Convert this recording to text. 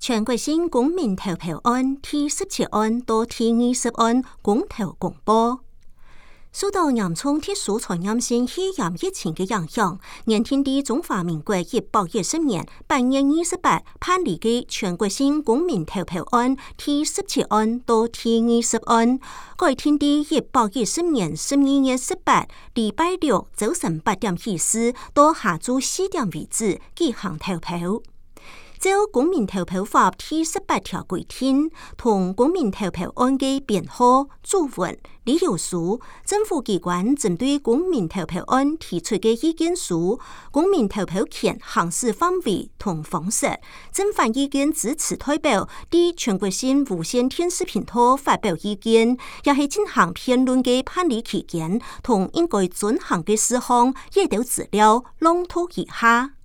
全国性公民投票案第17案到第20案公投公布。受到严重特殊传染性肺炎疫情的影响，原定的中华民国110年8月28办理的全国性公民投票案第17案到第20案，改定的110年12月18禮拜六早晨8點起到下晝4點為止舉行投票。照公民投票法第18條規定，同公民投票案的編號、注文、理由書、政府機關針對公民投票案提出的意見書、公民投票權行使範圍同方式、正反意見支持代表對全國性無線電視頻道發表意見，也係進行辯論的辦理期間同應該遵行的事項，也都資料朗讀一下。